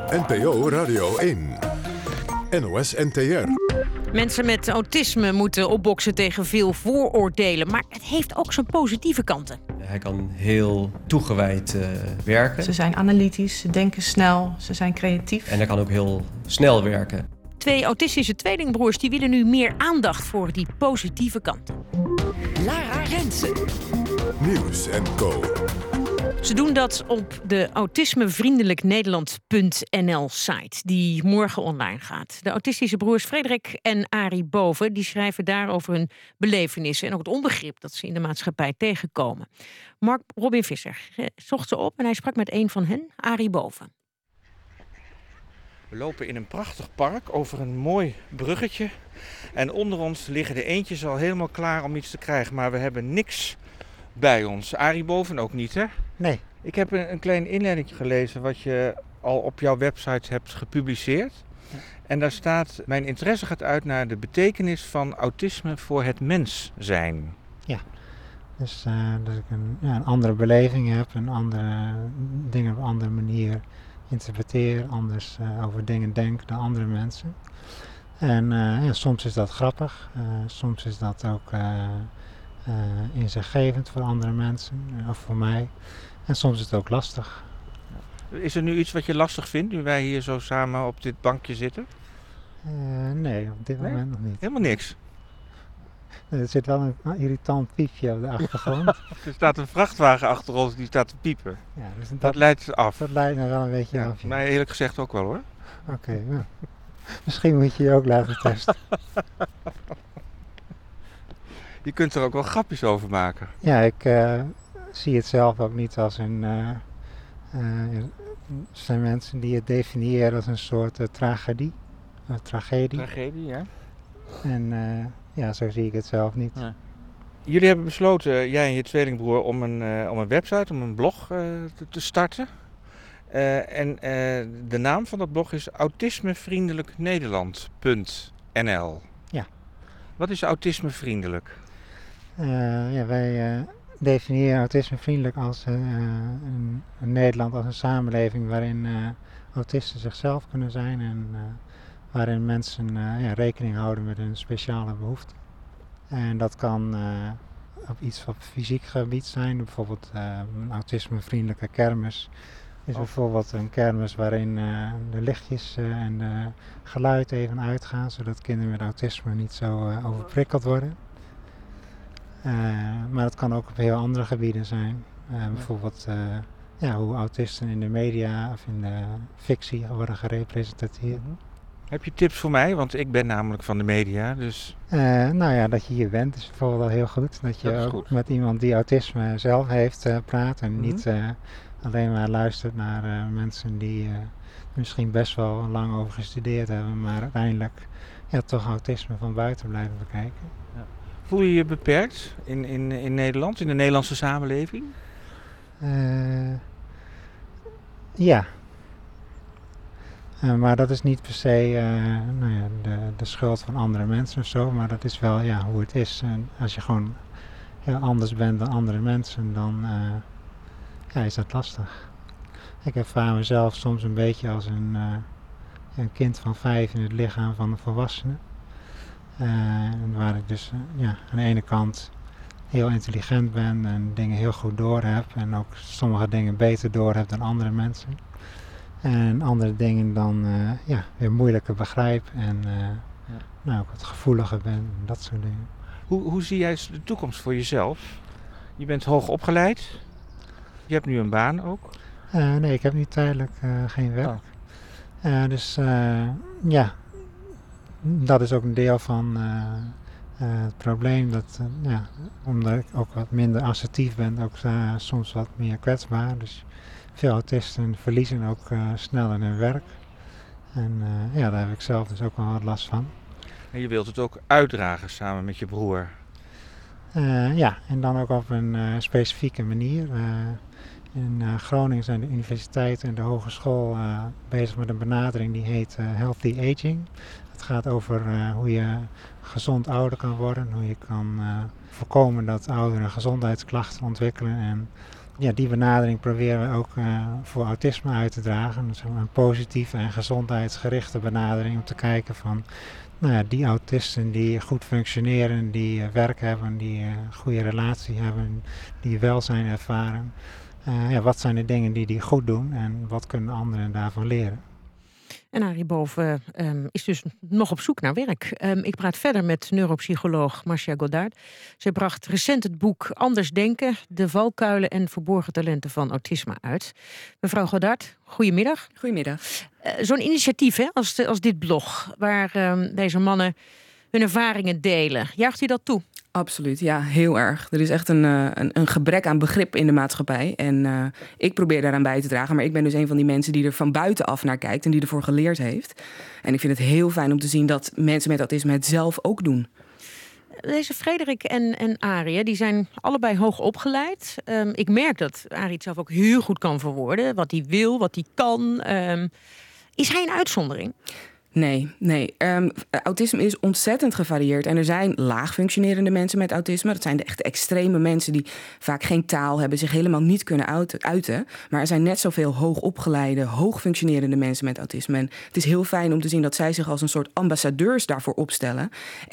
NPO Radio 1. NOS NTR. Mensen met autisme moeten opboksen tegen veel vooroordelen. Maar het heeft ook zijn positieve kanten. Hij kan heel toegewijd werken. Ze zijn analytisch, ze denken snel, ze zijn creatief. En hij kan ook heel snel werken. 2 autistische tweelingbroers die willen nu meer aandacht voor die positieve kanten. Lara Rensen. Nieuws en Co. Ze doen dat op de autismevriendelijknederland.nl site die morgen online gaat. De autistische broers Frederik en Arie Boven die schrijven daar over hun belevenissen en ook het onbegrip dat ze in de maatschappij tegenkomen. Mark Robin Visser zocht ze op en hij sprak met een van hen, Arie Boven. We lopen in een prachtig park over een mooi bruggetje. En onder ons liggen de eendjes al helemaal klaar om iets te krijgen. Maar we hebben niks bij ons. Arie Boven ook niet, hè? Nee. Ik heb een klein inleiding gelezen wat je al op jouw website hebt gepubliceerd. Ja. En daar staat: mijn interesse gaat uit naar de betekenis van autisme voor het mens zijn. Ja, dus dat ik een andere beleving heb, een andere dingen op een andere manier interpreteer, anders over dingen denk dan andere mensen. En soms is dat grappig, soms is dat ook inzichtgevend voor andere mensen, of voor mij. En soms is het ook lastig. Is er nu iets wat je lastig vindt, nu wij hier zo samen op dit bankje zitten? Nee, op dit moment nog niet. Helemaal niks? Er zit wel een irritant piepje op de achtergrond. Er staat een vrachtwagen achter ons die staat te piepen. Ja, dus dat leidt af. Dat leidt me wel een beetje af. Ja. Mij eerlijk gezegd ook wel, hoor. Oké, nou. Misschien moet je je ook laten testen. Je kunt er ook wel grapjes over maken. Ja, ik zie het zelf ook niet als een... er zijn mensen die het definiëren als een soort tragedie. Tragedie, ja. En zo zie ik het zelf niet. Ja. Jullie hebben besloten, jij en je tweelingbroer, om een website, om een blog te starten. De naam van dat blog is autismevriendelijknederland.nl. Ja. Wat is autismevriendelijk? Wij definiëren autismevriendelijk als een Nederland als een samenleving waarin autisten zichzelf kunnen zijn en waarin mensen rekening houden met hun speciale behoeften. En dat kan op iets op fysiek gebied zijn, bijvoorbeeld een autismevriendelijke kermis. Is bijvoorbeeld een kermis waarin de lichtjes en de geluid even uitgaan, zodat kinderen met autisme niet zo overprikkeld worden. Maar het kan ook op heel andere gebieden zijn. Bijvoorbeeld hoe autisten in de media of in de fictie worden gerepresenteerd. Heb je tips voor mij? Want ik ben namelijk van de media, dus... dat je hier bent is bijvoorbeeld al heel goed. Dat je ook goed met iemand die autisme zelf heeft praat en niet alleen maar luistert naar mensen die misschien best wel lang over gestudeerd hebben, maar uiteindelijk toch autisme van buiten blijven bekijken. Ja. Voel je je beperkt in Nederland, in de Nederlandse samenleving? Ja. Maar dat is niet per se de schuld van andere mensen of zo, maar dat is wel hoe het is. En als je gewoon heel anders bent dan andere mensen, dan is dat lastig. Ik ervaar mezelf soms een beetje als een kind van 5 in het lichaam van een volwassene. Waar ik dus aan de ene kant heel intelligent ben en dingen heel goed door heb en ook sommige dingen beter door heb dan andere mensen. En andere dingen dan weer moeilijker begrijp en ook wat gevoeliger ben, dat soort dingen. Hoe zie jij de toekomst voor jezelf? Je bent hoog opgeleid, je hebt nu een baan ook? Nee, ik heb nu tijdelijk geen werk. Dat is ook een deel van het probleem. Dat, omdat ik ook wat minder assertief ben, ook soms wat meer kwetsbaar. Dus veel autisten verliezen ook sneller hun werk. En daar heb ik zelf dus ook wel wat last van. En je wilt het ook uitdragen samen met je broer? En dan ook op een specifieke manier. In Groningen zijn de universiteit en de hogeschool bezig met een benadering die heet Healthy Aging. Het gaat over hoe je gezond ouder kan worden, hoe je kan voorkomen dat ouderen gezondheidsklachten ontwikkelen en die benadering proberen we ook voor autisme uit te dragen. Dus een positieve en gezondheidsgerichte benadering om te kijken van die autisten die goed functioneren, die werk hebben, die een goede relatie hebben, die welzijn ervaren. Wat zijn de dingen die goed doen en wat kunnen anderen daarvan leren? En Arie Bove is dus nog op zoek naar werk. Ik praat verder met neuropsycholoog Marcia Godard. Zij bracht recent het boek Anders Denken, de valkuilen en verborgen talenten van autisme uit. Mevrouw Godard, goedemiddag. Goedemiddag. Zo'n initiatief hè, als dit blog, waar deze mannen hun ervaringen delen. Juicht u dat toe? Absoluut, ja, heel erg. Er is echt een gebrek aan begrip in de maatschappij. En ik probeer daaraan bij te dragen. Maar ik ben dus een van die mensen die er van buitenaf naar kijkt en die ervoor geleerd heeft. En ik vind het heel fijn om te zien dat mensen met autisme het zelf ook doen. Deze Frederik en Arie, die zijn allebei hoog opgeleid. Ik merk dat Arie het zelf ook heel goed kan verwoorden. Wat hij wil, wat hij kan. Is hij een uitzondering? Nee. Autisme is ontzettend gevarieerd. En er zijn laag functionerende mensen met autisme. Dat zijn de echt extreme mensen die vaak geen taal hebben, zich helemaal niet kunnen uiten. Maar er zijn net zoveel hoogopgeleide, hoog functionerende mensen met autisme. En het is heel fijn om te zien dat zij zich als een soort ambassadeurs daarvoor opstellen.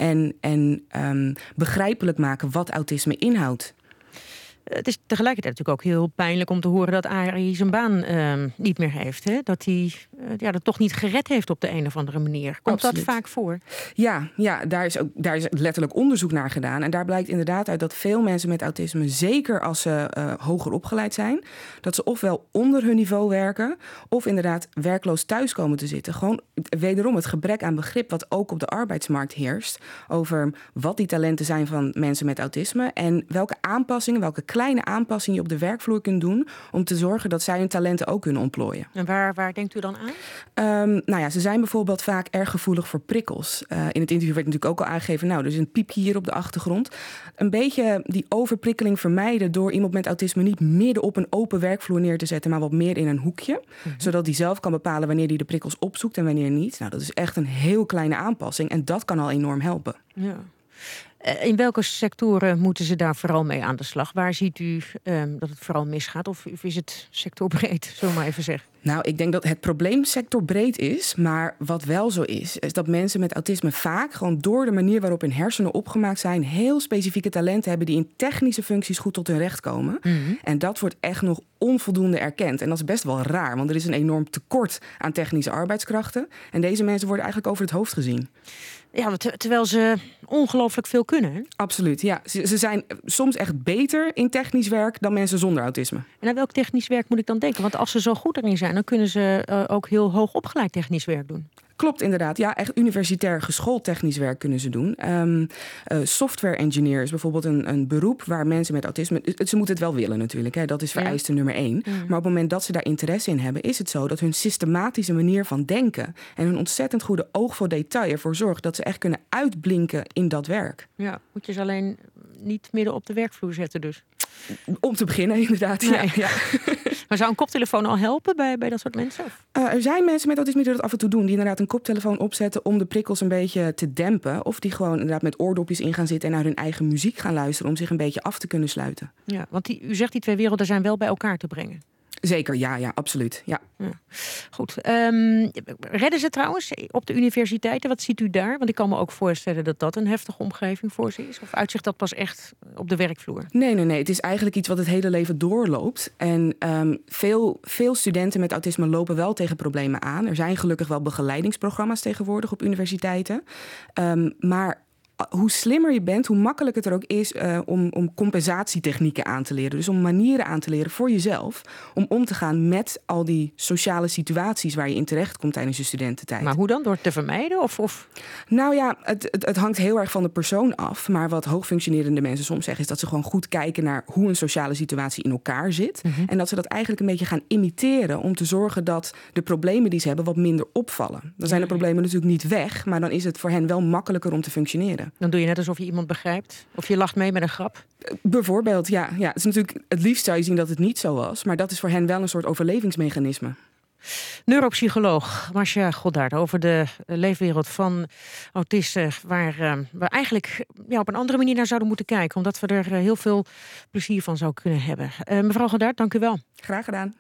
En begrijpelijk maken wat autisme inhoudt. Het is tegelijkertijd natuurlijk ook heel pijnlijk om te horen dat Arie zijn baan niet meer heeft. Hè? Dat hij dat toch niet gered heeft op de een of andere manier. Komt Absoluut. Dat vaak voor? Ja, daar is letterlijk onderzoek naar gedaan. En daar blijkt inderdaad uit dat veel mensen met autisme, zeker als ze hoger opgeleid zijn, dat ze ofwel onder hun niveau werken, of inderdaad werkloos thuis komen te zitten. Gewoon wederom het gebrek aan begrip wat ook op de arbeidsmarkt heerst over wat die talenten zijn van mensen met autisme en welke aanpassingen, welke kleine aanpassingen je op de werkvloer kunt doen om te zorgen dat zij hun talenten ook kunnen ontplooien. En waar denkt u dan aan? Ze zijn bijvoorbeeld vaak erg gevoelig voor prikkels. In het interview werd natuurlijk ook al aangegeven, er is een piepje hier op de achtergrond. Een beetje die overprikkeling vermijden door iemand met autisme niet midden op een open werkvloer neer te zetten, maar wat meer in een hoekje. Zodat die zelf kan bepalen wanneer die de prikkels opzoekt en wanneer niet. Dat is echt een heel kleine aanpassing en dat kan al enorm helpen. Ja. In welke sectoren moeten ze daar vooral mee aan de slag? Waar ziet u dat het vooral misgaat? Of is het sectorbreed, zullen we maar even zeggen? Nou, ik denk dat het probleem sectorbreed is. Maar wat wel zo is dat mensen met autisme vaak gewoon door de manier waarop hun hersenen opgemaakt zijn, heel specifieke talenten hebben die in technische functies goed tot hun recht komen. Mm-hmm. En dat wordt echt nog onvoldoende erkend. En dat is best wel raar, want er is een enorm tekort aan technische arbeidskrachten. En deze mensen worden eigenlijk over het hoofd gezien. Ja, terwijl ze ongelooflijk veel kunnen. Hè? Absoluut, ja. Ze zijn soms echt beter in technisch werk dan mensen zonder autisme. En aan welk technisch werk moet ik dan denken? Want als ze zo goed erin zijn, dan kunnen ze ook heel hoog opgeleid technisch werk doen. Klopt, inderdaad. Ja, echt universitair geschoold technisch werk kunnen ze doen. Software engineer is bijvoorbeeld een beroep waar mensen met autisme, ze moeten het wel willen natuurlijk, hè, dat is vereiste nummer 1. Mm. Maar op het moment dat ze daar interesse in hebben, is het zo dat hun systematische manier van denken en hun ontzettend goede oog voor detail ervoor zorgt dat ze echt kunnen uitblinken in dat werk. Ja, moet je ze alleen niet midden op de werkvloer zetten dus? Om te beginnen, inderdaad. Nee. Ja. Maar zou een koptelefoon al helpen bij dat soort mensen? Er zijn mensen met autisme die dat af en toe doen. Die inderdaad een koptelefoon opzetten om de prikkels een beetje te dempen. Of die gewoon inderdaad met oordopjes in gaan zitten en naar hun eigen muziek gaan luisteren om zich een beetje af te kunnen sluiten. Ja, want u zegt die twee werelden zijn wel bij elkaar te brengen. Zeker, ja, absoluut. Ja. Goed. Redden ze trouwens op de universiteiten? Wat ziet u daar? Want ik kan me ook voorstellen dat dat een heftige omgeving voor ze is. Of uitzicht dat pas echt op de werkvloer? Nee. Het is eigenlijk iets wat het hele leven doorloopt. En veel studenten met autisme lopen wel tegen problemen aan. Er zijn gelukkig wel begeleidingsprogramma's tegenwoordig op universiteiten. Maar hoe slimmer je bent, hoe makkelijker het er ook is om compensatietechnieken aan te leren. Dus om manieren aan te leren voor jezelf om om te gaan met al die sociale situaties waar je in terecht komt tijdens je studententijd. Maar hoe dan? Door het te vermijden? Of? Nou ja, het hangt heel erg van de persoon af. Maar wat hoogfunctionerende mensen soms zeggen is dat ze gewoon goed kijken naar hoe een sociale situatie in elkaar zit. Mm-hmm. En dat ze dat eigenlijk een beetje gaan imiteren om te zorgen dat de problemen die ze hebben wat minder opvallen. Dan zijn de problemen natuurlijk niet weg, maar dan is het voor hen wel makkelijker om te functioneren. Dan doe je net alsof je iemand begrijpt. Of je lacht mee met een grap. Bijvoorbeeld, ja. Het is natuurlijk het liefst zou je zien dat het niet zo was. Maar dat is voor hen wel een soort overlevingsmechanisme. Neuropsycholoog Marcia Goddard over de leefwereld van autisten, waar we eigenlijk op een andere manier naar zouden moeten kijken, omdat we er heel veel plezier van zouden kunnen hebben. Mevrouw Goddard, dank u wel. Graag gedaan.